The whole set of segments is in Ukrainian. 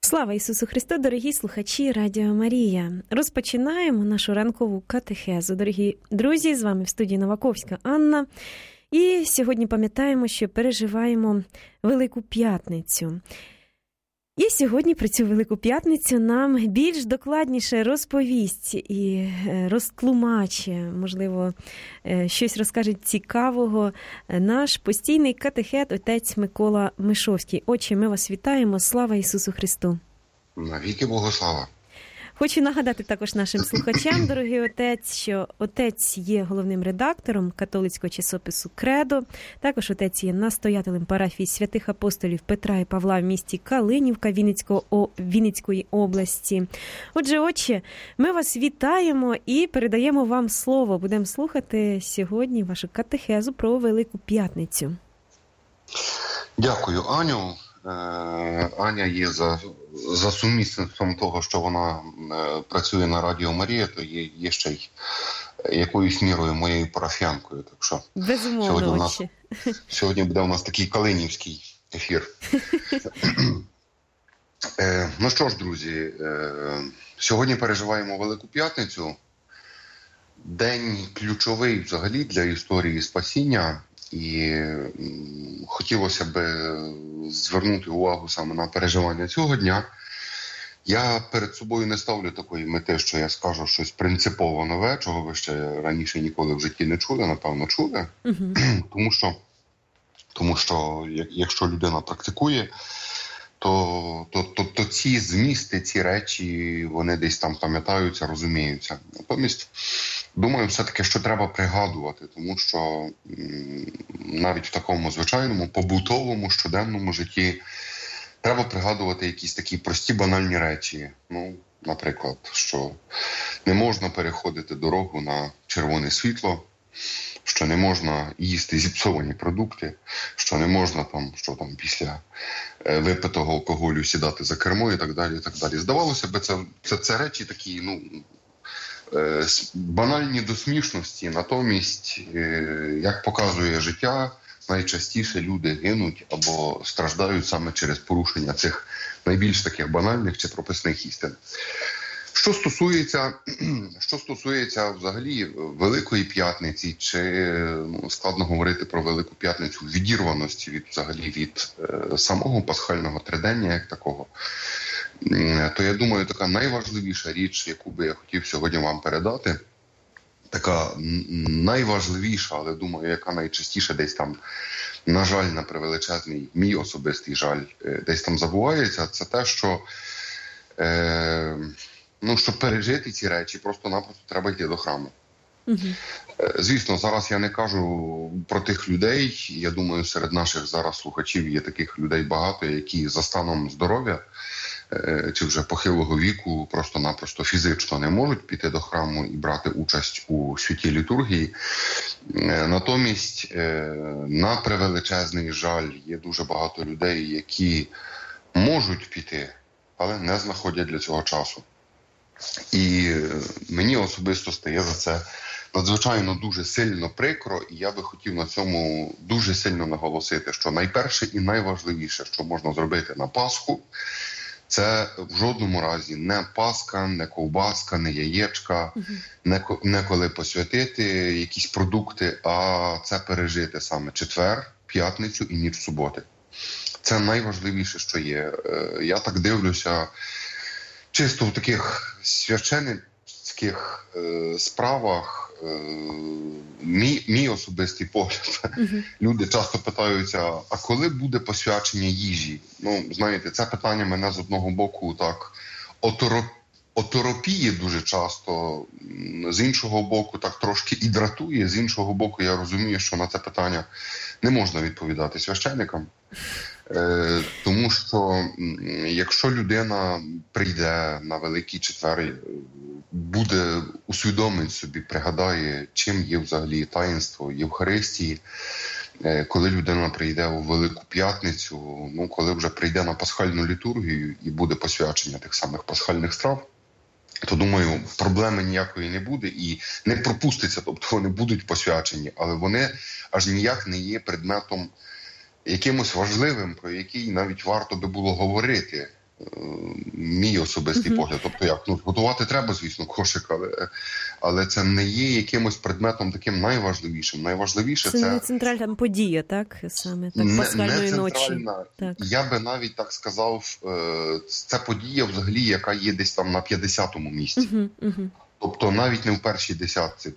Слава Ісусу Христу, дорогі слухачі Радіо Марія. Розпочинаємо нашу ранкову катехезу. Дорогі друзі, з вами в студії Новаковська Анна. І сьогодні пам'ятаємо, що переживаємо Велику П'ятницю. І сьогодні про цю Велику П'ятницю нам більш докладніше розповість і розтлумачить, можливо, щось розкаже цікавого наш постійний катехет, отець Микола Мишовський. Отче, ми вас вітаємо. Слава Ісусу Христу! Навіки Богослава! Хочу нагадати також нашим слухачам, дорогий отець, що отець є головним редактором католицького часопису «Кредо». Також отець є настоятелем парафії святих апостолів Петра і Павла в місті Калинівка Вінницької області. Отже, отче, ми вас вітаємо і передаємо вам слово. Будемо слухати сьогодні вашу катехезу про Велику П'ятницю. Дякую, Аню. Аня є за сумісництвом того, що вона працює на Радіо Марія, то є ще й якоюсь мірою моєю парафіянкою. Так що безумовно, сьогодні буде у нас такий калинівський ефір. Ну що ж, друзі, сьогодні переживаємо Велику П'ятницю. День ключовий взагалі для історії спасіння. І хотілося б звернути увагу саме на переживання цього дня. Я перед собою не ставлю такої мети, що я скажу щось принципово нове, чого ви ще раніше ніколи в житті не чули, напевно, чули. Тому що якщо людина практикує, то ці змісти, ці речі, вони десь там пам'ятаються, розуміються. Натомість, думаю, все-таки, що треба пригадувати, тому що навіть в такому звичайному, побутовому, щоденному житті треба пригадувати якісь такі прості, банальні речі. Ну, наприклад, що не можна переходити дорогу на червоне світло, що не можна їсти зіпсовані продукти, що не можна після випитого алкоголю сідати за кермо і так далі, і так далі. Здавалося б, це речі такі, банальні до смішності, натомість, як показує життя, найчастіше люди гинуть або страждають саме через порушення цих найбільш таких банальних чи прописних істин. Що стосується взагалі Великої П'ятниці, чи складно говорити про Велику П'ятницю в відірваності від самого пасхального тридення як такого, то я думаю, така найважливіша річ, яку би я хотів сьогодні вам передати, така найважливіша, але думаю, яка найчастіше десь там, на жаль, на превеличезний мій особистий жаль, десь там забувається, це те, що щоб пережити ці речі, просто-напросто треба йти до храму. Звісно, зараз я не кажу про тих людей, я думаю, серед наших зараз слухачів є таких людей багато, які за станом здоров'я чи вже похилого віку просто-напросто фізично не можуть піти до храму і брати участь у святій літургії. Натомість, на превеличезний жаль, є дуже багато людей, які можуть піти, але не знаходять для цього часу. І мені особисто стає за це надзвичайно дуже сильно прикро, і я би хотів на цьому дуже сильно наголосити, що найперше і найважливіше, що можна зробити на Пасху, це в жодному разі не Пасха, не ковбаска, не яєчка, не коли посвятити якісь продукти, а це пережити саме четвер, п'ятницю і ніч суботи. Це найважливіше, що є. Я так дивлюся, чисто в таких священницьких справах, мій особистий погляд, люди часто питаються, а коли буде посвячення їжі? Знаєте, це питання мене з одного боку так оторопіє дуже часто, з іншого боку так трошки і дратує, з іншого боку я розумію, що на це питання не можна відповідати священникам. Тому що якщо людина прийде на Великий Четвер, буде усвідомить собі, пригадає, чим є взагалі таїнство Євхаристії, коли людина прийде у Велику П'ятницю, коли вже прийде на пасхальну літургію і буде посвячення тих самих пасхальних страв, то, думаю, проблеми ніякої не буде і не пропуститься, тобто вони будуть посвячені, але вони аж ніяк не є предметом якимось важливим, про який навіть варто би було говорити мій особистий погляд. Тобто як, готувати треба, звісно, кошик, але це не є якимось предметом таким найважливішим. Найважливіше це не центральна подія, так? Саме так, пасхальної ночі. Так. Я би навіть так сказав, це подія взагалі, яка є десь там на 50-му місці. Тобто навіть не в першій десятці,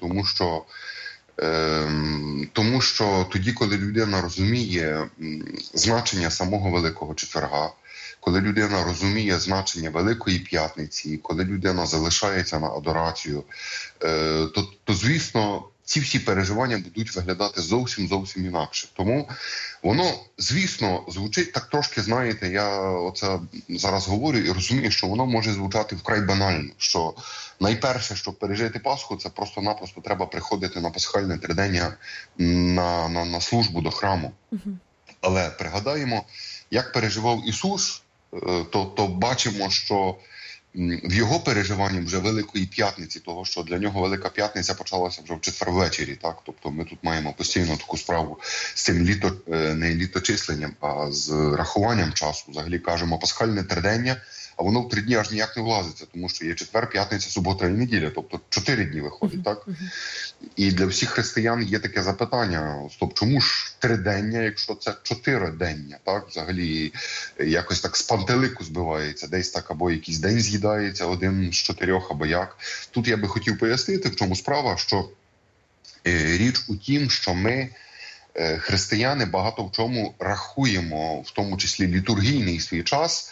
тому що тоді, коли людина розуміє значення самого Великого Четверга, коли людина розуміє значення Великої П'ятниці, коли людина залишається на адорацію, то звісно, ці всі переживання будуть виглядати зовсім інакше. Тому воно, звісно, звучить так трошки, знаєте, я оце зараз говорю і розумію, що воно може звучати вкрай банально, що найперше, щоб пережити Пасху, це просто-напросто треба приходити на пасхальне тридення на службу до храму. Але пригадаємо, як переживав Ісус, то бачимо, що в його переживанні вже Великої П'ятниці, того, що для нього Велика П'ятниця почалася вже в четвер ввечері, так? Тобто ми тут маємо постійно таку справу з цим не літочисленням, а з рахуванням часу. Взагалі кажемо пасхальне тридення, а воно в 3 дні аж ніяк не влазиться, тому що є четвер, п'ятниця, субота і неділя, тобто 4 дні виходить, так? І для всіх християн є таке запитання, стоп, чому ж тридення, якщо це 4-дення, так? Взагалі якось так з пантелику збивається, десь так або якийсь день з'їдається, 1 з 4, або як. Тут я би хотів пояснити, в чому справа, що річ у тім, що ми, християни, багато в чому рахуємо, в тому числі літургійний свій час,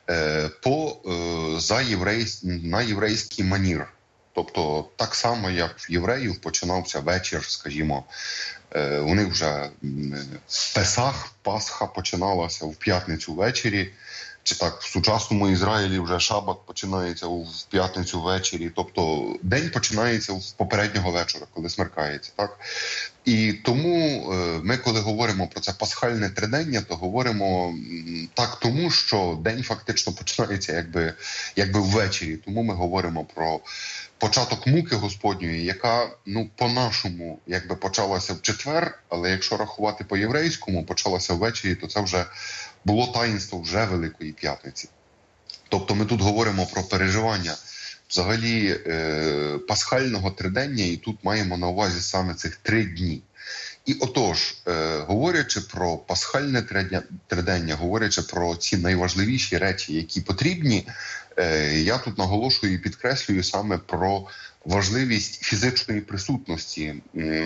на єврейський манір. Тобто так само, як в євреїв починався вечір, скажімо, у них вже Пасха починалася в п'ятницю ввечері, чи так в сучасному Ізраїлі вже шабат починається в п'ятницю ввечері, тобто день починається з попереднього вечора, коли смеркається, так? І тому ми, коли говоримо про це пасхальне тридення, то говоримо так тому, що день фактично починається якби ввечері. Тому ми говоримо про початок муки Господньої, яка, по-нашому, якби почалася в четвер, але якщо рахувати по-єврейському, почалася ввечері, то це вже було таїнство вже Великої П'ятниці. Тобто ми тут говоримо про переживання взагалі пасхального тридення, і тут маємо на увазі саме цих 3 дні. І отож, говорячи про пасхальне тридення, говорячи про ці найважливіші речі, які потрібні, я тут наголошую і підкреслюю саме про важливість фізичної присутності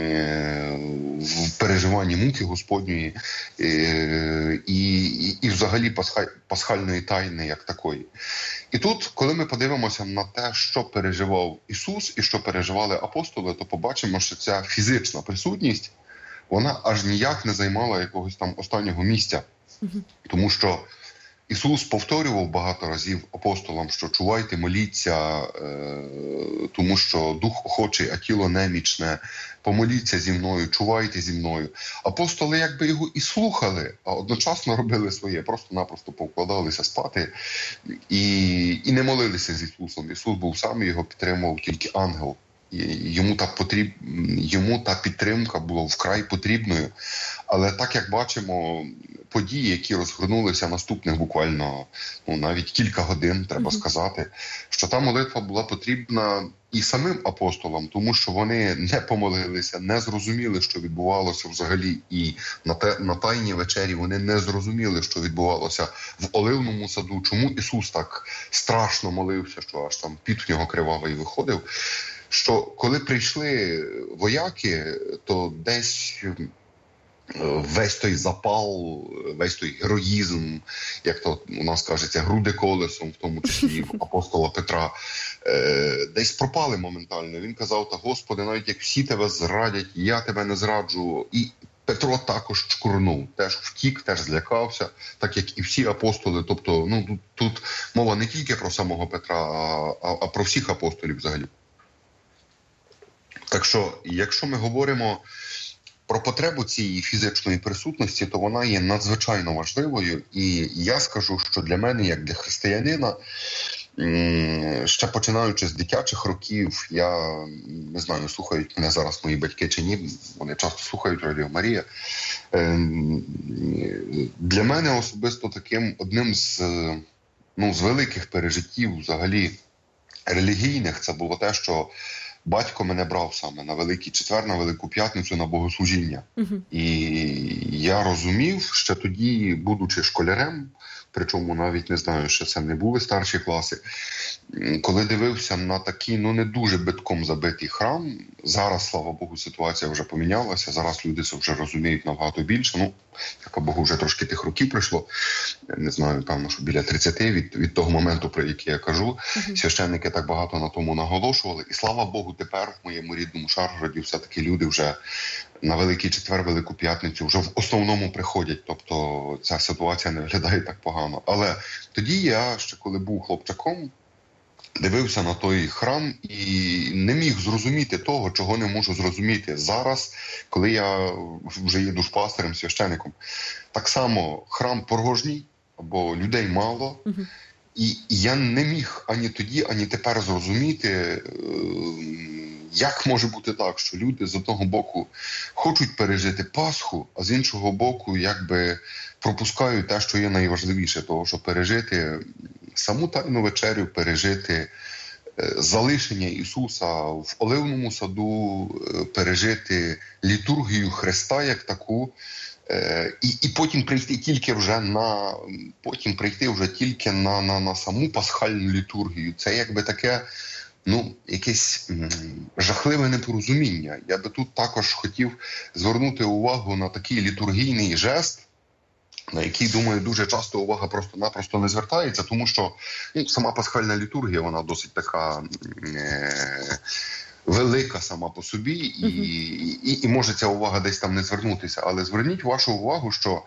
в переживанні муки Господньої і взагалі пасхальної тайни як такої. І тут, коли ми подивимося на те, що переживав Ісус і що переживали апостоли, то побачимо, що ця фізична присутність, вона аж ніяк не займала якогось там останнього місця. Тому що Ісус повторював багато разів апостолам, що чувайте, моліться, тому що дух охочий, а тіло немічне, помоліться зі мною, чувайте зі мною. Апостоли якби його і слухали, а одночасно робили своє, просто-напросто повкладалися спати і не молилися з Ісусом. Ісус був сам, його підтримував тільки ангел. Йому та підтримка була вкрай потрібною. Але так, як бачимо, події, які розгорнулися наступних буквально навіть кілька годин, треба сказати, що та молитва була потрібна і самим апостолам, тому що вони не помолилися, не зрозуміли, що відбувалося взагалі, і на Тайній вечері вони не зрозуміли, що відбувалося в Оливному саду, чому Ісус так страшно молився, що аж там піт в нього кривавий виходив. Що коли прийшли вояки, то десь весь той запал, весь той героїзм, як то у нас кажеться, груди колесом, в тому числі в апостола Петра, десь пропали моментально. Він казав: та Господи, навіть як всі тебе зрадять, я тебе не зраджу. І Петро також чкурнув, теж втік, теж злякався, так як і всі апостоли. Тобто, тут мова не тільки про самого Петра, а про всіх апостолів взагалі. Так що, якщо ми говоримо про потребу цієї фізичної присутності, то вона є надзвичайно важливою. І я скажу, що для мене, як для християнина, ще починаючи з дитячих років, я не знаю, слухають мене зараз мої батьки чи ні, вони часто слухають Радіо Марія. Для мене особисто таким одним з з великих пережиттів взагалі релігійних, це було те, що батько мене брав саме на Великий Четвер, на Велику П'ятницю, на богослужіння. І я розумів, ще тоді, будучи школярем, причому навіть не знаю, що це не були старші класи, коли дивився на такий, не дуже битком забитий храм, зараз, слава Богу, ситуація вже помінялася, зараз люди це вже розуміють набагато більше, слава Богу, вже трошки тих років пройшло, не знаю, певно, що біля 30 від того моменту, про який я кажу, священники так багато на тому наголошували, і слава Богу, тепер в моєму рідному Шаргороді все-таки люди вже на Великий Четвер, Велику П'ятницю вже в основному приходять, тобто ця ситуація не виглядає так погано. Але тоді я, ще коли був хлопчаком, дивився на той храм і не міг зрозуміти того, чого не можу зрозуміти зараз, коли я вже є душпастером, священником. Так само храм порожній, або людей мало, і я не міг ані тоді, ані тепер зрозуміти, як може бути так, що люди з одного боку хочуть пережити Пасху, а з іншого боку якби пропускають те, що є найважливіше, того, що пережити саму Тайну вечерю, пережити залишення Ісуса в Оливному саду, пережити літургію Христа як таку, і потім прийти тільки вже на саму пасхальну літургію. Це якби таке, якесь жахливе непорозуміння. Я би тут також хотів звернути увагу на такий літургійний жест, на який, думаю, дуже часто увага просто-напросто не звертається, тому що сама пасхальна літургія, вона досить така велика сама по собі, і може ця увага десь там не звернутися. Але зверніть вашу увагу, що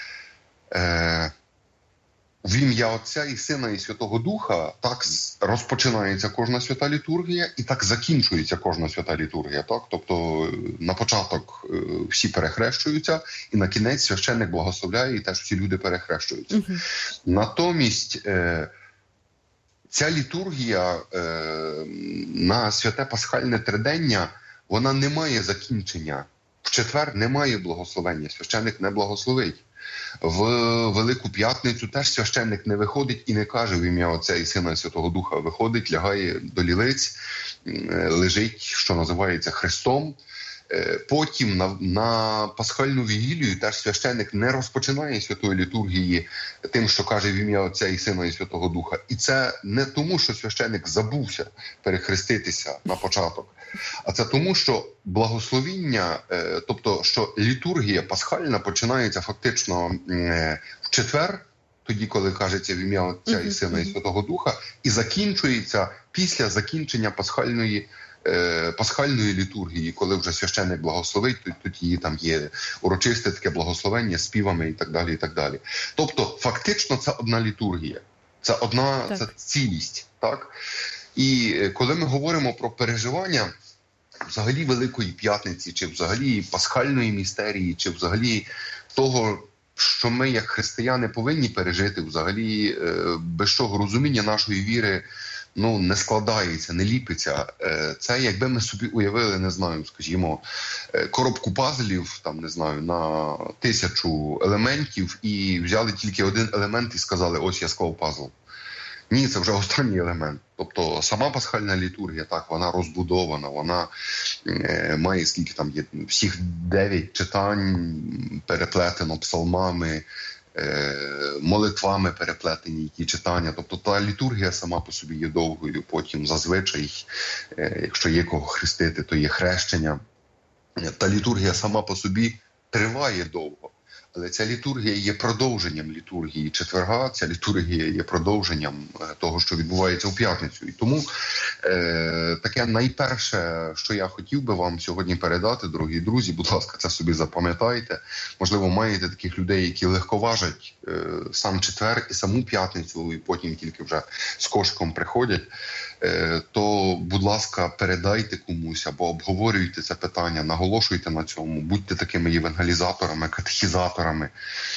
в ім'я Отця і Сина і Святого Духа так розпочинається кожна свята літургія і так закінчується кожна свята літургія. Так? Тобто на початок всі перехрещуються і на кінець священник благословляє і теж всі люди перехрещуються. Натомість ця літургія на святе пасхальне тридення, вона не має закінчення. В четвер немає благословення, священник не благословить. В Велику П'ятницю теж священник не виходить і не каже в ім'я Отця і Сина і Святого Духа. Виходить, лягає до лілиць, лежить, що називається, хрестом. Потім на пасхальну вігілію теж священник не розпочинає святої літургії тим, що каже в ім'я Отця і Сина і Святого Духа. І це не тому, що священник забувся перехреститися на початок, а це тому, що благословіння, тобто, що літургія пасхальна починається фактично в четвер, тоді, коли кажеться в ім'я Отця і Сина і Святого Духа, і закінчується після закінчення пасхальної літургії, коли вже священник благословить, тут її там є урочисте таке благословення співами і так далі, і так далі. Тобто, фактично, це одна літургія, це це цілість, так? І коли ми говоримо про переживання взагалі Великої П'ятниці, чи взагалі пасхальної містерії, чи взагалі того, що ми як християни повинні пережити, взагалі без чого розуміння нашої віри не складається, не ліпиться. Це якби ми собі уявили, не знаю, скажімо, коробку пазлів, там, не знаю, на 1000 елементів і взяли тільки один елемент і сказали, ось я склав пазл. Ні, це вже останній елемент. Тобто сама пасхальна літургія, так, вона розбудована, вона має скільки там є, всіх 9 читань переплетено псалмами, молитвами переплетені ті читання. Тобто та літургія сама по собі є довгою, потім зазвичай, якщо є кого хрестити, то є хрещення. Та літургія сама по собі триває довго. Але ця літургія є продовженням літургії четверга, ця літургія є продовженням того, що відбувається у п'ятницю. І тому таке найперше, що я хотів би вам сьогодні передати, дорогі друзі, будь ласка, це собі запам'ятайте. Можливо, маєте таких людей, які легковажать сам четвер і саму п'ятницю, і потім тільки вже з кошиком приходять, то, будь ласка, передайте комусь або обговорюйте це питання, наголошуйте на цьому, будьте такими євангелізаторами, катехізаторами,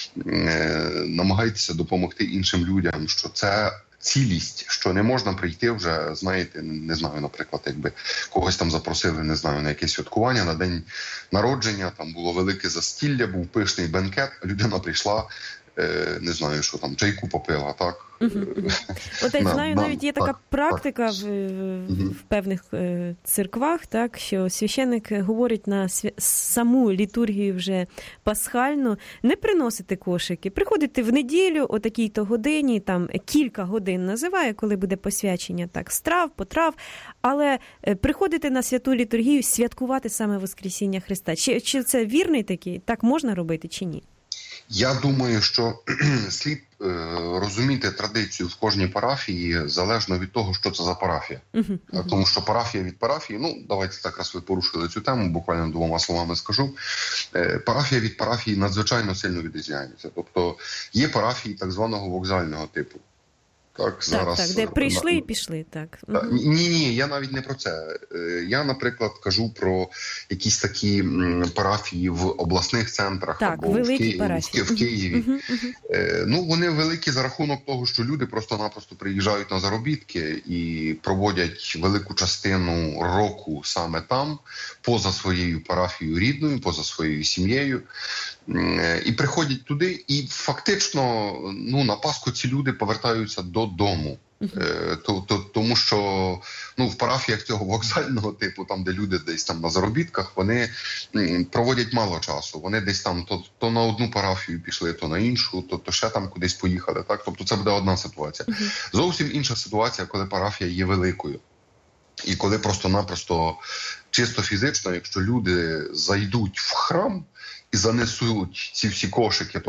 намагайтеся допомогти іншим людям, що це цілість, що не можна прийти вже, знаєте, не знаю, наприклад, якби когось там запросили, не знаю, на якесь святкування, на день народження, там було велике застілля, був пишний бенкет, людина прийшла, не знаю, що там, чайку попила, так? От я знаю, навіть є така практика в певних церквах, так, що священник говорить на саму літургію вже пасхальну, не приносити кошики, приходити в неділю о такій-то годині, там кілька годин називає, коли буде посвячення, так, страв, потрав, але приходити на святу літургію, святкувати саме Воскресіння Христа. Чи це вірний такий? Так можна робити чи ні? Я думаю, що слід розуміти традицію в кожній парафії залежно від того, що це за парафія. Тому що парафія від парафії, давайте так раз ви порушили цю тему, буквально 2 словами скажу. Парафія від парафії надзвичайно сильно відрізняється. Тобто є парафії так званого вокзального типу. Так, де прийшли і пішли, так. Ні, я навіть не про це. Я, наприклад, кажу про якісь такі парафії в обласних центрах, так, або в Києві. Вони великі за рахунок того, що люди просто-напросто приїжджають на заробітки і проводять велику частину року саме там, поза своєю парафією рідною, поза своєю сім'єю. І приходять туди, і фактично на Пасху ці люди повертаються додому. Тому що в парафіях цього вокзального типу, там де люди десь там на заробітках, вони проводять мало часу. Вони десь там то на одну парафію пішли, то на іншу, то ще там кудись поїхали. Так? Тобто це буде одна ситуація. Зовсім інша ситуація, коли парафія є великою. І коли просто-напросто чисто фізично, якщо люди зайдуть в храм і занесуть ці всі кошики,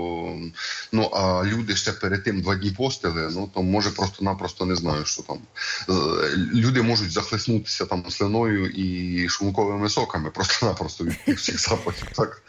а люди ще перед тим 2 дні постили, то може просто-напросто не знаю, що там. Люди можуть захлеснутися там слиною і шлунковими соками просто-напросто від всіх запахів. Так?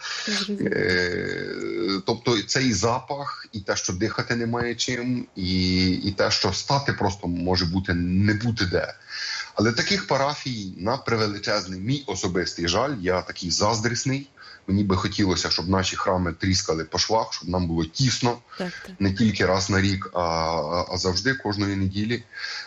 Тобто цей запах, і те, що дихати немає чим, і те, що стати просто може бути, не бути де. Але таких парафій, на превеличезний мій особистий жаль, я такий заздрісний. Мені би хотілося, щоб наші храми тріскали по швах, щоб нам було тісно, не тільки раз на рік, а завжди, кожної неділі.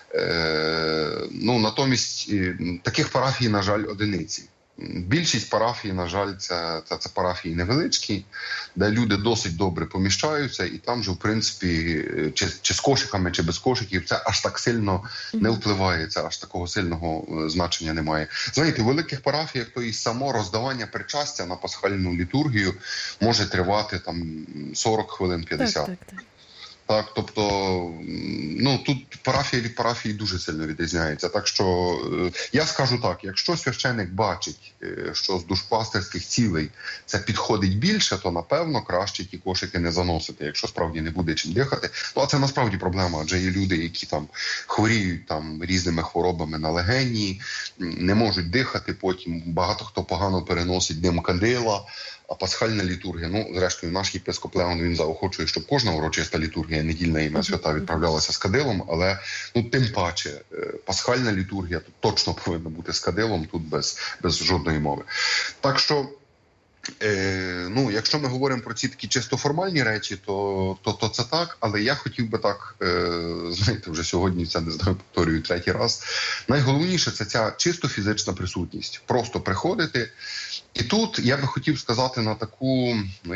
Натомість таких парафій, на жаль, одиниці. Більшість парафій, на жаль, це парафії невеличкі, де люди досить добре поміщаються, і там же, в принципі, чи з кошиками, чи без кошиків, це аж так сильно не впливає, це аж такого сильного значення немає. Знаєте, у великих парафіях то і само роздавання причастя на пасхальну літургію може тривати там 40 хвилин, 50. Так, тобто, тут парафія від парафії дуже сильно відрізняється. Так що, я скажу так, якщо священик бачить, що з душпастерських цілей це підходить більше, то, напевно, краще ті кошики не заносити, якщо справді не буде чим дихати. А це насправді проблема, адже є люди, які там хворіють там різними хворобами на легені, не можуть дихати, потім багато хто погано переносить дим кадила. А пасхальна літургія, зрештою, наш єпископ Леон, він заохочує, щоб кожна урочиста літургія, недільна ім'я свята, відправлялася з кадилом, але, тим паче, пасхальна літургія тут точно повинна бути з кадилом, тут без жодної мови. Так що, якщо ми говоримо про ці такі чисто формальні речі, то це так, але я хотів би так, знаєте, вже сьогодні це, не знаю, повторюю 3-й раз, найголовніше це ця чисто фізична присутність. Просто приходити. І тут я би хотів сказати на таку,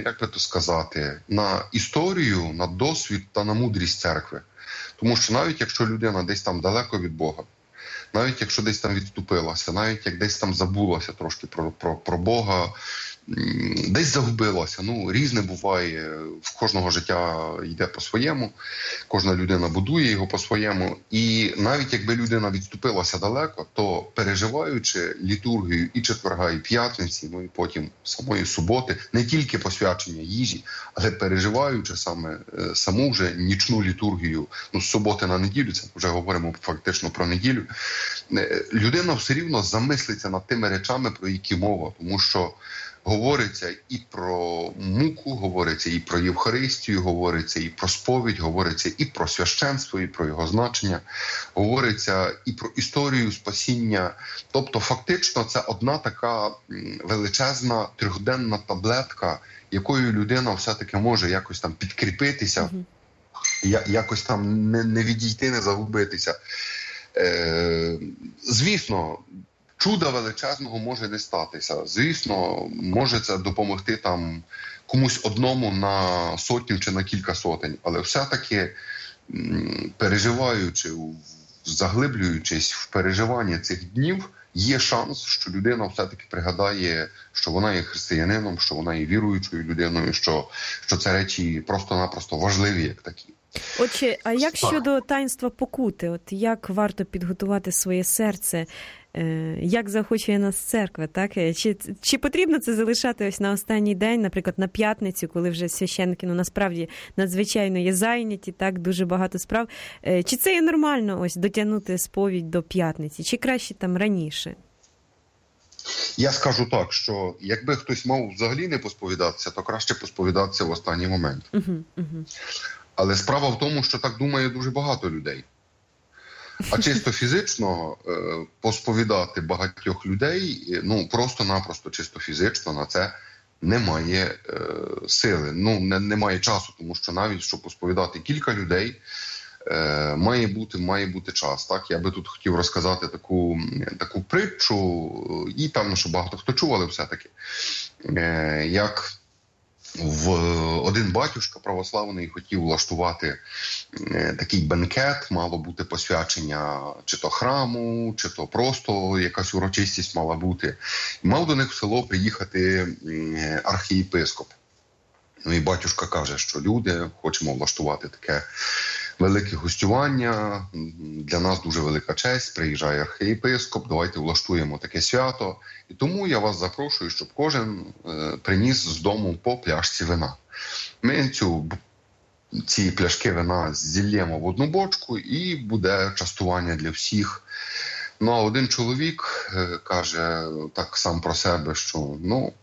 на історію, на досвід та на мудрість церкви. Тому що навіть якщо людина десь там далеко від Бога, навіть якщо десь там відступилася, навіть як десь там забулася трошки про Бога, десь загубилася. Різне буває, в кожного життя йде по-своєму, кожна людина будує його по-своєму. І навіть якби людина відступилася далеко, то переживаючи літургію і четверга, і п'ятниці, і потім самої суботи, не тільки посвячення їжі, але переживаючи саму вже нічну літургію, з суботи на неділю, це вже говоримо фактично про неділю, людина все рівно замислиться над тими речами, про які мова, тому що говориться і про муку, говориться і про Євхаристію, говориться і про сповідь, говориться і про священство, і про його значення, говориться і про історію спасіння. Тобто фактично це одна така величезна трьохденна таблетка, якою людина все-таки може якось там підкріпитися, якось там не відійти, не загубитися. Звісно, чуда величезного може не статися. Звісно, може це допомогти там комусь одному на сотню чи на кілька сотень. Але все-таки переживаючи, заглиблюючись в переживання цих днів, є шанс, що людина все-таки пригадає, що вона є християнином, що вона є віруючою людиною, що це речі просто-напросто важливі, як такі. Отже, а як щодо таїнства покути? От як варто підготувати своє серце? Як заохочує нас церква, так? Чи потрібно це залишати ось на останній день, наприклад, на п'ятницю, коли вже священники, насправді, надзвичайно є зайняті, так, дуже багато справ. Чи це є нормально ось дотягнути сповідь до п'ятниці? Чи краще там раніше? Я скажу так, що якби хтось мав взагалі не посповідатися, то краще посповідатися в останній момент. Але справа в тому, що так думає дуже багато людей. А чисто фізично посповідати багатьох людей, просто-напросто чисто фізично на це немає сили, немає часу, тому що навіть, щоб посповідати кілька людей, має бути час. Так? Я би тут хотів розказати таку притчу, і певно, що багато хто чув, але все-таки, як один батюшка православний хотів влаштувати такий бенкет, мало бути посвячення чи то храму, чи то просто якась урочистість мала бути. І мав до них в село приїхати архієпископ. І батюшка каже, що люди, хочемо влаштувати таке велике гостювання, для нас дуже велика честь, приїжджає архієпископ, давайте влаштуємо таке свято. І тому я вас запрошую, щоб кожен приніс з дому по пляшці вина. Ми ці пляшки вина зіллємо в одну бочку і буде частування для всіх. А один чоловік каже так сам про себе, що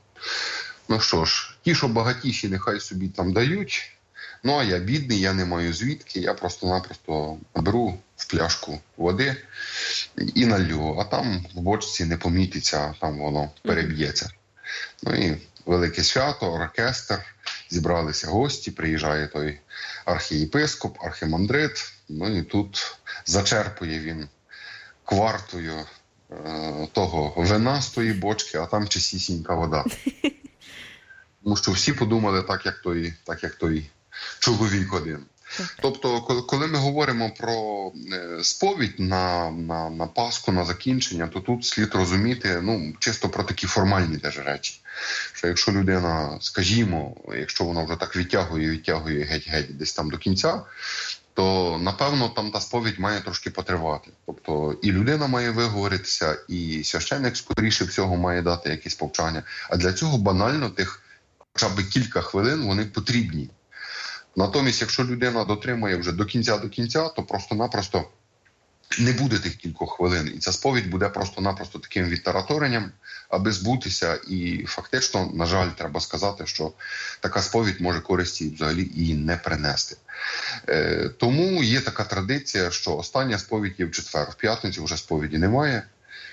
що ж, ті, що багатіші, нехай собі там дають, а я бідний, я не маю звідки, я просто-напросто беру в пляшку води і налью, а там в бочці не помітиться, там воно переб'ється. І велике свято, оркестр, зібралися гості, приїжджає той архієпископ, архімандрит, і тут зачерпує він квартою того вина з тої бочки, а там чистісінька вода. Тому що всі подумали так, як той чоловік один. Тобто, коли ми говоримо про сповідь на Пасху, на закінчення, то тут слід розуміти, чисто про такі формальні теж речі. Що якщо людина, скажімо, якщо вона вже так відтягує геть-геть десь там до кінця, то, напевно, там та сповідь має трошки потривати. Тобто і людина має виговоритися, і священник, скоріше всього, має дати якісь повчання. А для цього банально тих хоча б кілька хвилин вони потрібні. Натомість, якщо людина дотримує вже до кінця, то просто-напросто не буде тих кількох хвилин. І ця сповідь буде просто-напросто таким відтараторенням, аби збутися. І фактично, на жаль, треба сказати, що така сповідь може користі взагалі і не принести. Тому є така традиція, що остання сповідь є в четвер. В п'ятницю вже сповіді немає.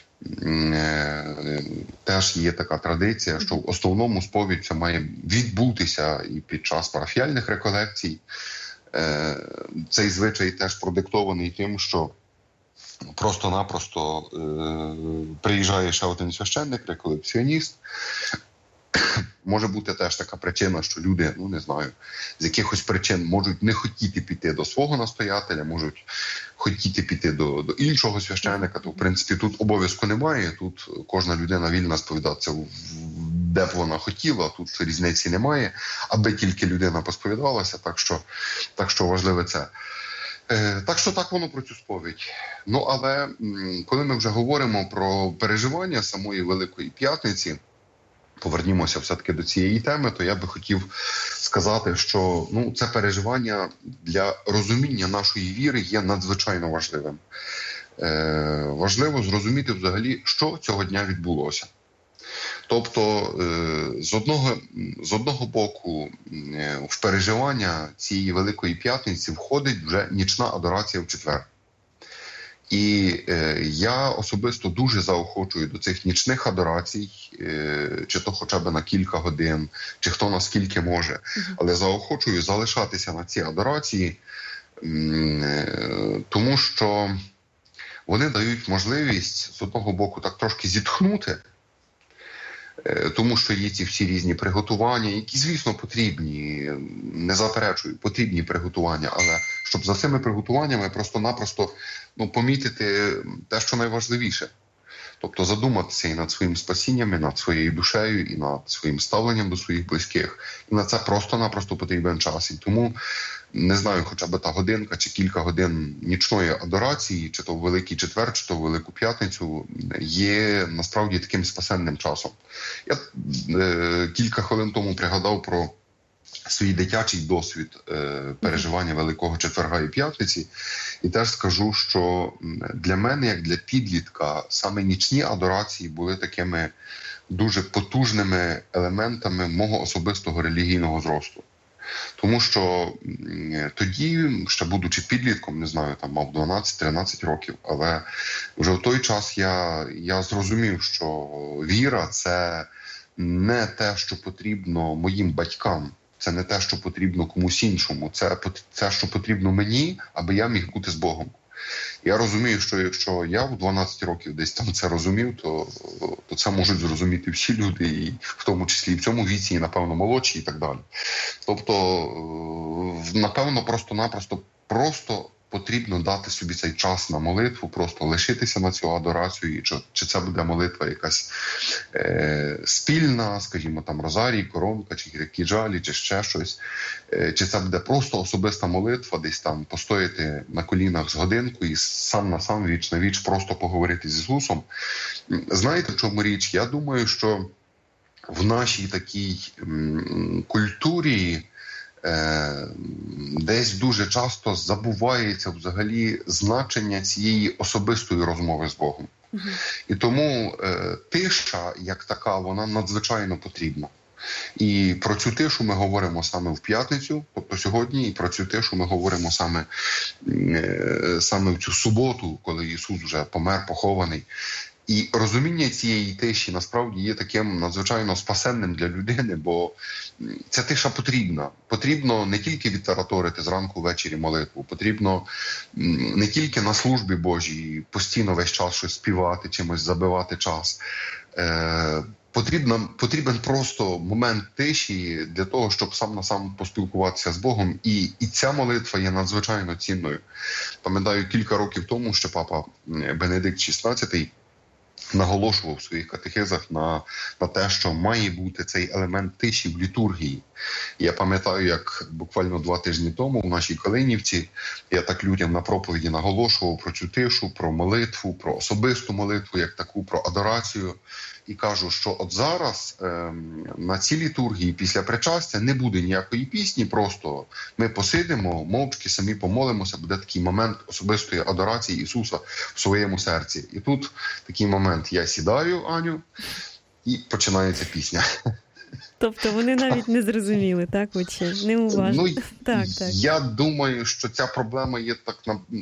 Теж є така традиція, що в основному сповідь це має відбутися і під час парафіяльних реколекцій. Цей звичай теж продиктований тим, що просто-напросто приїжджає ще один священник, реколекціоніст. Може бути теж така причина, що люди, не знаю, з якихось причин можуть не хотіти піти до свого настоятеля, можуть хотіти піти до іншого священника, то, в принципі, тут обов'язку немає, тут кожна людина вільна сповідатися, де б вона хотіла, тут різниці немає, аби тільки людина посповідалася, так що важливе це. Так що так воно про цю сповідь. Але коли ми вже говоримо про переживання самої Великої П'ятниці, повернімося все-таки до цієї теми, то я би хотів сказати, що це переживання для розуміння нашої віри є надзвичайно важливим. Важливо зрозуміти взагалі, що цього дня відбулося. Тобто, з одного боку, в переживання цієї Великої П'ятниці входить вже нічна адорація в четвер. І я особисто дуже заохочую до цих нічних адорацій, чи то хоча б на кілька годин, чи хто наскільки може. Але заохочую залишатися на ці адорації, тому що вони дають можливість, з одного боку, так трошки зітхнути, Тому що є ці всі різні приготування, які, звісно, потрібні, не заперечую, потрібні приготування, але щоб за цими приготуваннями просто-напросто помітити те, що найважливіше. Тобто задуматися і над своїм спасінням, і над своєю душею, і над своїм ставленням до своїх близьких. І на це просто-напросто потрібен час. І тому, не знаю, хоча б та годинка чи кілька годин нічної адорації, чи то в Великий Четвер, чи то в Велику П'ятницю, є насправді таким спасенним часом. Я кілька хвилин тому пригадав про свій дитячий досвід переживання Великого Четверга і П'ятниці. І теж скажу, що для мене, як для підлітка, саме нічні адорації були такими дуже потужними елементами мого особистого релігійного зросту. Тому що тоді, ще будучи підлітком, не знаю, там мав 12-13 років, але вже в той час я зрозумів, що віра – це не те, що потрібно моїм батькам. Це не те, що потрібно комусь іншому. Це те, що потрібно мені, аби я міг бути з Богом. Я розумію, що якщо я в 12 років десь там це розумів, то це можуть зрозуміти всі люди, і в тому числі і в цьому віці, і, напевно, молодші, і так далі. Тобто, напевно, просто потрібно дати собі цей час на молитву, просто лишитися на цю адорацію, чи це буде молитва якась спільна, скажімо, там розарій, коронка, чи кіджалі, чи ще щось, чи це буде просто особиста молитва, десь там постояти на колінах з годинку і сам на сам, віч на віч, просто поговорити з Ісусом. Знаєте, в чому річ? Я думаю, що в нашій такій культурі десь дуже часто забувається взагалі значення цієї особистої розмови з Богом. І тому тиша, як така, вона надзвичайно потрібна. І про цю тишу ми говоримо саме в п'ятницю, тобто сьогодні, і про цю тишу ми говоримо саме в цю суботу, коли Ісус вже помер, похований. І розуміння цієї тиші насправді є таким надзвичайно спасенним для людини, бо ця тиша потрібна. Потрібно не тільки відтараторити зранку ввечері молитву, потрібно не тільки на службі Божій постійно весь час щось співати, чимось забивати час. Потрібен просто момент тиші для того, щоб сам на сам поспілкуватися з Богом. І ця молитва є надзвичайно цінною. Пам'ятаю, кілька років тому ще папа Бенедикт XVI наголошував в своїх катехизах на те, що має бути цей елемент тиші в літургії. Я пам'ятаю, як буквально 2 тижні тому в нашій Калинівці я так людям на проповіді наголошував про цю тишу, про молитву, про особисту молитву, як таку, про адорацію. І кажу, що от зараз на цій літургії після причастя не буде ніякої пісні, просто ми посидимо, мовчки самі помолимося, буде такий момент особистої адорації Ісуса в своєму серці. І тут такий момент, я сідаю, Аню, і починається пісня. Тобто вони навіть не зрозуміли, так, очі? Неуважно. Так. Я думаю, що ця проблема є так,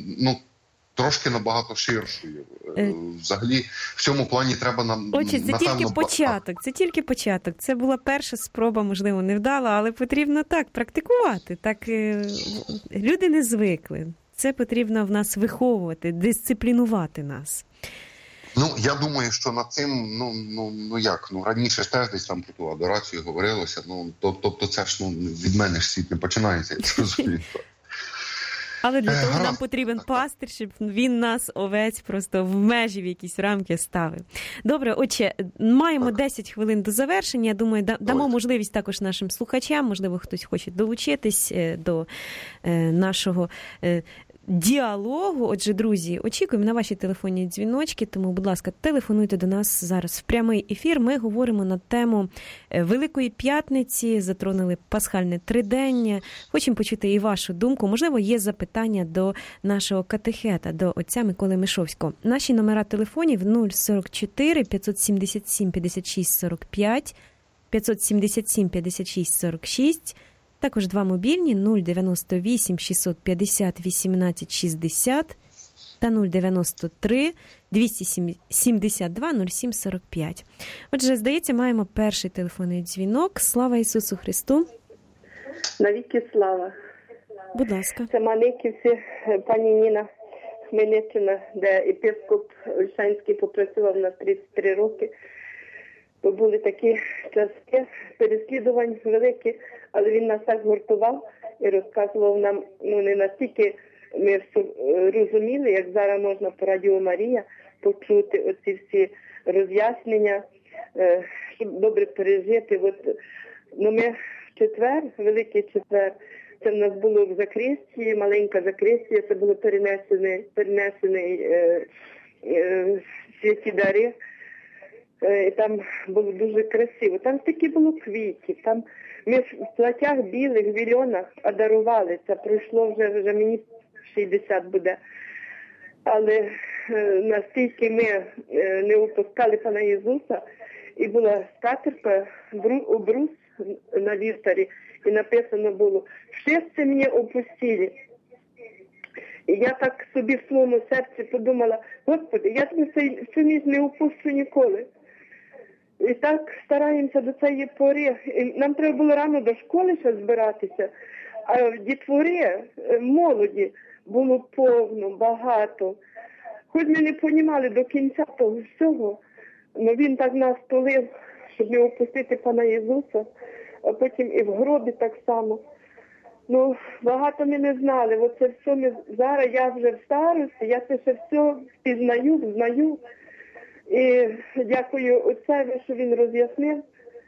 трошки набагато ширшою. Взагалі, в цьому плані треба нам, Отже, це тільки початок. Це була перша спроба, можливо, невдала, але потрібно так практикувати. Так люди не звикли. Це потрібно в нас виховувати, дисциплінувати нас. Я думаю, що над цим, раніше ж теж десь там про ту адорацію говорилося, тобто це ж, від мене ж світ не починається, я це розумію. Але для того нам потрібен пастир, щоб він нас, овець, просто в межі, в якісь рамки ставив. Добре, отче, маємо 10 хвилин до завершення. Я думаю, дамо можливість також нашим слухачам, можливо, хтось хоче долучитись до нашого діалогу. Отже, друзі, очікуємо на ваші телефонні дзвіночки, тому, будь ласка, телефонуйте до нас зараз в прямий ефір. Ми говоримо на тему Великої П'ятниці, затронули пасхальне тридення. Хочемо почути і вашу думку. Можливо, є запитання до нашого катехета, до отця Миколи Мишовського. Наші номера телефонів 044 577 56 45, 577 56 46, також 2 мобільні 098 650 18 60 та 093 272 07 45. Отже, здається, маємо перший телефонний дзвінок. Слава Ісусу Христу! Навіки слава! Будь ласка. Це Маниківці, пані Ніна, Хмельниччина, де єпископ Ольшанський попрацював на 33 роки. Бо були такі часи переслідувань великі, але він нас так гуртував і розказував нам, не настільки ми розуміли, як зараз можна по Радіо Марія почути оці всі роз'яснення, щоб добре пережити. Ми в четвер, Великий четвер, це в нас було в закрестії, маленька закрестія, це було перенесений святі дари. І там було дуже красиво. Там стільки було квітів, там ми в платях білих, вільонах дарували. Це пройшло вже мені 60 буде. Але настільки ми не упускали Пана Ісуса, і була скатерка, обрус на вівтарі, і написано було: «Шестце мене опустили». І я так собі в своєму серці подумала: Господи, я тебе цю ніч не упущу ніколи. І так стараємося до цієї пори. І нам треба було рано до школи ще збиратися, а дітвори, молоді, було повно, багато. Хоч ми не розуміли до кінця того всього, але він так нас тулив, щоб не опустити Пана Ісуса, а потім і в гробі так само. Багато ми не знали. Оце все зараз я вже в старості, я це ще все знаю. І дякую Отцеві, що він роз'яснив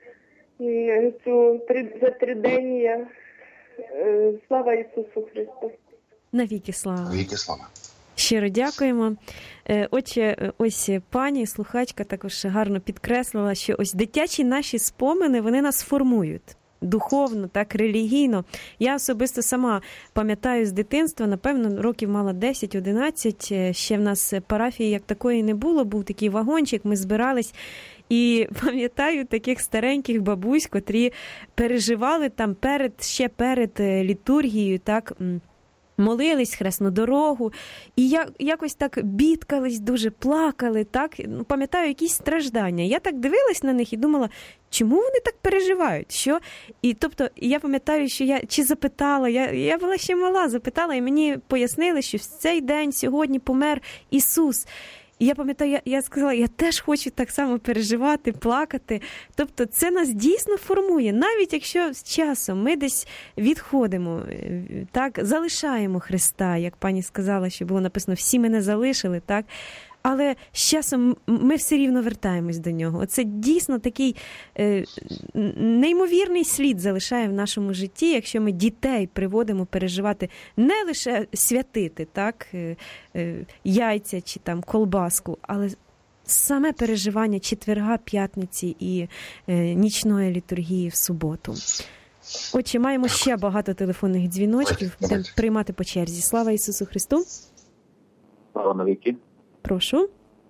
це тридення. Слава Ісусу Христу! Навіки слава! Навіки слава! Щиро дякуємо. Отже, ось пані слухачка також гарно підкреслила, що ось дитячі наші спомини, вони нас формують. Духовно, так, релігійно. Я особисто сама пам'ятаю з дитинства, напевно, років мала 10-11, ще в нас парафії як такої не було, був такий вагончик, ми збирались, і пам'ятаю таких стареньких бабусь, котрі переживали там ще перед літургією, так, молились хресну дорогу, і якось так бідкались, дуже плакали, так, пам'ятаю, якісь страждання. Я так дивилась на них і думала, чому вони так переживають? Що? І тобто, я пам'ятаю, що я запитала, я була ще мала, запитала, і мені пояснили, що в цей день сьогодні помер Ісус. І я пам'ятаю, я сказала, я теж хочу так само переживати, плакати. Тобто це нас дійсно формує. Навіть якщо з часом ми десь відходимо, так, залишаємо Христа, як пані сказала, що було написано, всі мене залишили, так, але з часом ми все рівно вертаємось до нього. Оце дійсно такий неймовірний слід залишає в нашому житті, якщо ми дітей приводимо переживати, не лише святити, так, яйця чи там колбаску, але саме переживання четверга, п'ятниці і нічної літургії в суботу. Отже, маємо ще багато телефонних дзвіночків, будемо приймати по черзі. Слава Ісусу Христу! Слава навіки! Прошу.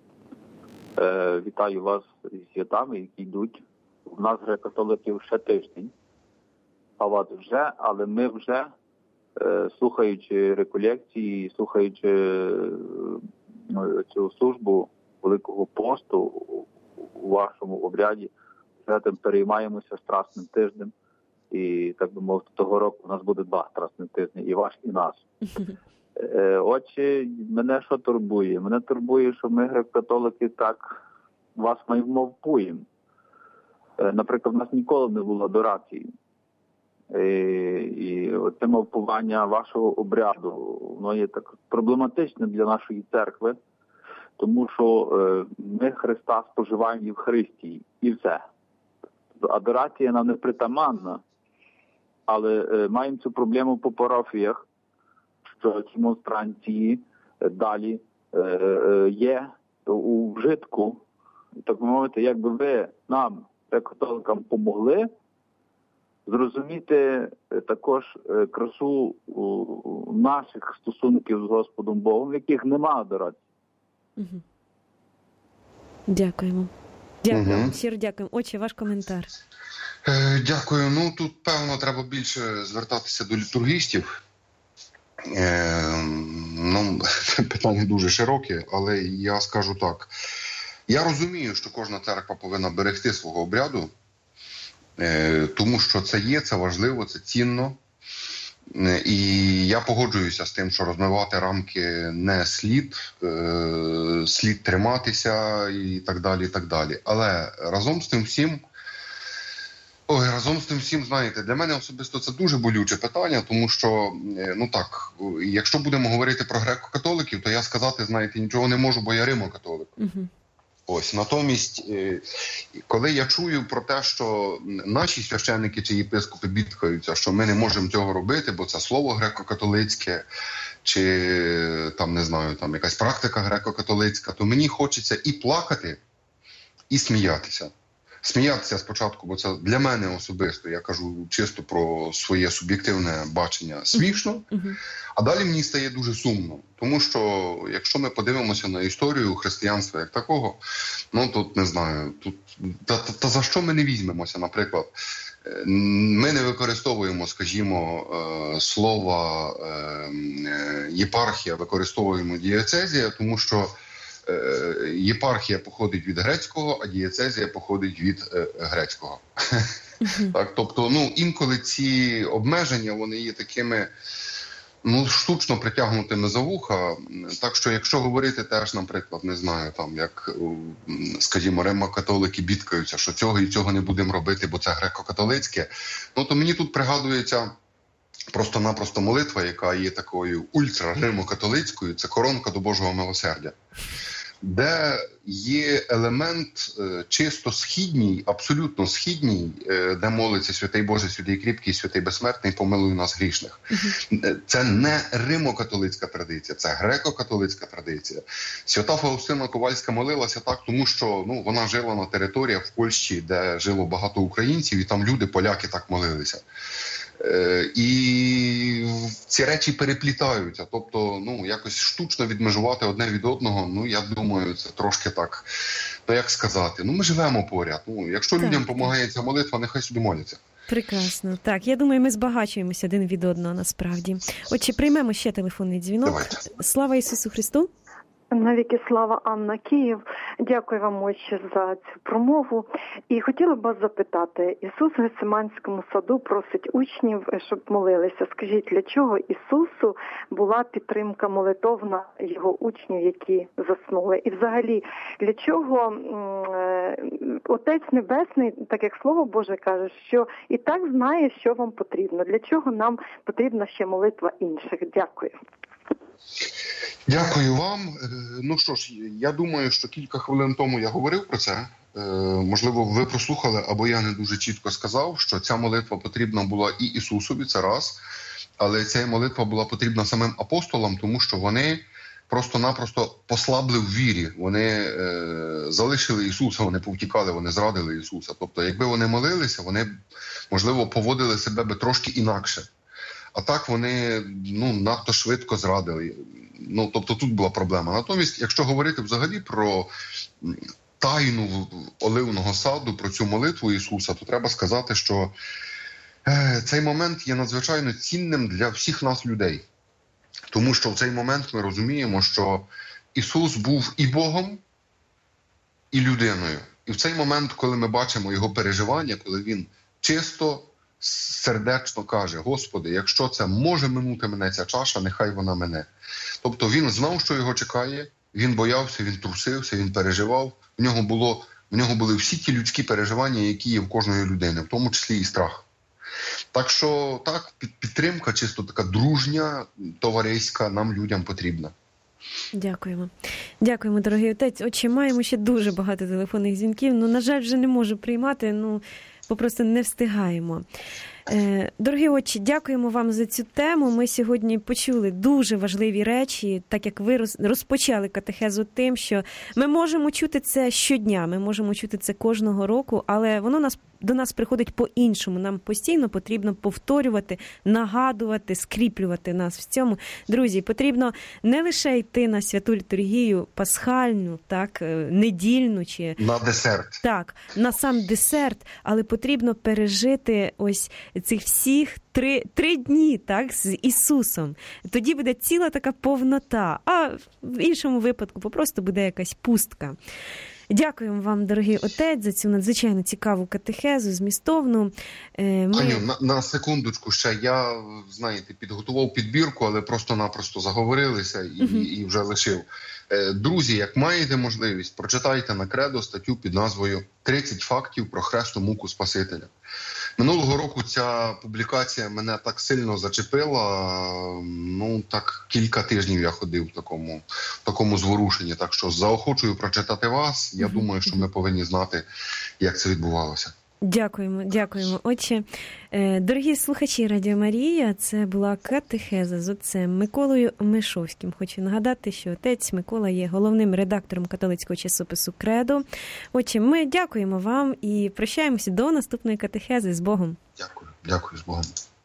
Вітаю вас з святами, які йдуть. У нас греко-католиків ще тиждень. Але ми вже, слухаючи реколекції, слухаючи цю службу Великого посту у вашому обряді, вже тим переймаємося страсним тижнем. І, так би мовити, того року у нас буде 2 страсних тижні, і ваш, і нас. Отже, мене що турбує? Мене турбує, що ми, греко-католики, так вас мовпуємо. Наприклад, у нас ніколи не було адорації. І оце мовпування вашого обряду, воно є так проблематичне для нашої церкви, тому що ми Христа споживаємо в Євхаристії, і все. Адорація нам не притаманна, але маємо цю проблему по парафіях, що ці монстранції далі є у вжитку. Так би мовити, якби ви нам, католикам, помогли зрозуміти також красу наших стосунків з Господом Богом, в яких нема адорації. Дякуємо. Дякую. Щиро дякуємо. Отче, ваш коментар. Дякую. Тут, певно, треба більше звертатися до літургістів. Питання дуже широке, але я скажу так. Я розумію, що кожна церква повинна берегти свого обряду, тому що це є, це важливо, це цінно. І я погоджуюся з тим, що розмивати рамки не слід, слід триматися і так далі, і так далі. Але разом з тим всім, знаєте, для мене особисто це дуже болюче питання, тому що, якщо будемо говорити про греко-католиків, то я сказати, знаєте, нічого не можу, бо я римо-католик. Ось, натомість, коли я чую про те, що наші священники чи єпископи бідкаються, що ми не можемо цього робити, бо це слово греко-католицьке, чи там, не знаю, там якась практика греко-католицька, то мені хочеться і плакати, і сміятися. Сміятися спочатку, бо це для мене особисто, я кажу чисто про своє суб'єктивне бачення, смішно, а далі мені стає дуже сумно. Тому що, якщо ми подивимося на історію християнства як такого, тут, не знаю, та за що ми не візьмемося, наприклад, ми не використовуємо, скажімо, слова єпархія, використовуємо дієцезія, тому що єпархія походить від грецького, а дієцезія походить від грецького. Так, тобто, інколи ці обмеження, вони є такими, штучно притягнутими за вуха. Так що, якщо говорити теж, наприклад, не знаю, там, як, скажімо, римо-католики бідкаються, що цього і цього не будемо робити, бо це греко-католицьке, то мені тут пригадується просто-напросто молитва, яка є такою ультра-римо-католицькою, це коронка до Божого милосердя, де є елемент чисто східній, абсолютно східній, де молиться святий Боже, святий кріпкий, святий безсмертний, помилуй нас грішних. Це не римо-католицька традиція, це греко-католицька традиція. Свята Фаустина Ковальська молилася так, тому що вона жила на територіях в Польщі, де жило багато українців, і там люди, поляки, так молилися. І ці речі переплітаються, тобто, якось штучно відмежувати одне від одного, я думаю, це трошки так, як сказати, ми живемо поряд, якщо людям допомагає ця молитва, нехай собі моляться. Прекрасно, так, я думаю, ми збагачуємося один від одного, насправді. Отже, приймемо ще телефонний дзвінок. Давайте. Слава Ісусу Христу! Навіки слава, Анна, Київ. Дякую вам, отче, за цю промову. І хотіла б вас запитати, Ісус в Гециманському саду просить учнів, щоб молилися. Скажіть, для чого Ісусу була підтримка молитовна його учнів, які заснули? І взагалі, для чого Отець Небесний, так як Слово Боже каже, що і так знає, що вам потрібно? Для чого нам потрібна ще молитва інших? Дякую. Дякую вам. Що ж, я думаю, що кілька хвилин тому я говорив про це. Можливо, ви прослухали, або я не дуже чітко сказав, що ця молитва потрібна була і Ісусові, це раз. Але ця молитва була потрібна самим апостолам, тому що вони просто-напросто послабли в вірі. Вони залишили Ісуса, вони повтікали, вони зрадили Ісуса. Тобто, якби вони молилися, вони, можливо, поводили себе би трошки інакше. А так вони надто швидко зрадили. Тобто тут була проблема. Натомість, якщо говорити взагалі про тайну оливного саду, про цю молитву Ісуса, то треба сказати, що цей момент є надзвичайно цінним для всіх нас людей. Тому що в цей момент ми розуміємо, що Ісус був і Богом, і людиною. І в цей момент, коли ми бачимо Його переживання, коли Він чисто, сердечно каже: Господи, якщо це може минути мене ця чаша, нехай вона мине. Тобто він знав, що його чекає, він боявся, він трусився, він переживав. В нього були всі ті людські переживання, які є в кожної людини, в тому числі і страх. Так що, так, підтримка чисто така дружня, товариська нам, людям, потрібна. Дякуємо. Дякуємо, дорогий отець. Отче, маємо ще дуже багато телефонних дзвінків. На жаль, вже не можу приймати, попросту не встигаємо. Дорогі отче, дякуємо вам за цю тему. Ми сьогодні почули дуже важливі речі, так як ви розпочали катехезу тим, що ми можемо чути це щодня, ми можемо чути це кожного року, але воно до нас приходить по-іншому. Нам постійно потрібно повторювати, нагадувати, скріплювати нас в цьому. Друзі, потрібно не лише йти на святу літургію пасхальну, так, недільну чи на десерт. Так, на сам десерт, але потрібно пережити ось цих всіх три дні, так, з Ісусом. Тоді буде ціла така повнота, а в іншому випадку просто буде якась пустка. Дякуємо вам, дорогий отець, за цю надзвичайно цікаву катехезу, змістовну. Аню, на секундочку ще. Я, знаєте, підготував підбірку, але просто-напросто заговорилися і вже лишив. Друзі, як маєте можливість, прочитайте на Кредо статтю під назвою «30 фактів про хресну муку Спасителя». Минулого року ця публікація мене так сильно зачепила, так кілька тижнів я ходив в такому зворушенні. Так що заохочую прочитати вас. Я думаю, що ми повинні знати, як це відбувалося. Дякуємо, отче. Дорогі слухачі Радіо Марія, це була катехеза з отцем Миколою Мишовським. Хочу нагадати, що отець Микола є головним редактором католицького часопису «Кредо». Отче, ми дякуємо вам і прощаємося до наступної катехези. З Богом. Дякую, з Богом.